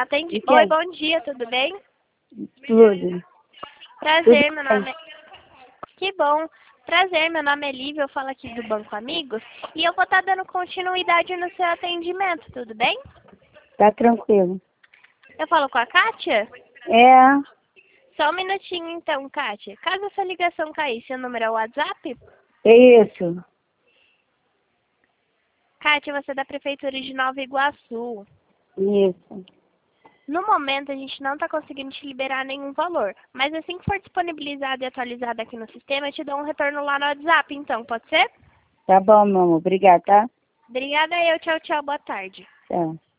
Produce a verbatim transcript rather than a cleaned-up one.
Atende. De Oi, quem? bom dia, tudo bem? Tudo. Prazer, Tudo meu bem. nome é... Que bom. Prazer, meu nome é Lívia, eu falo aqui do Banco Amigos e eu vou estar dando continuidade no seu atendimento, tudo bem? Tá tranquilo. Eu falo com a Kátia? É, Só um minutinho então, Kátia. Caso essa ligação cair, seu número é o WhatsApp? é isso. Kátia, você é da Prefeitura de Nova Iguaçu. Isso. No momento, a gente não está conseguindo te liberar nenhum valor, mas assim que for disponibilizado e atualizado aqui no sistema, eu te dou um retorno lá no WhatsApp, então, pode ser? Tá bom, meu amor. Obrigada, tá? Obrigada eu, tchau, tchau, boa tarde. Tchau.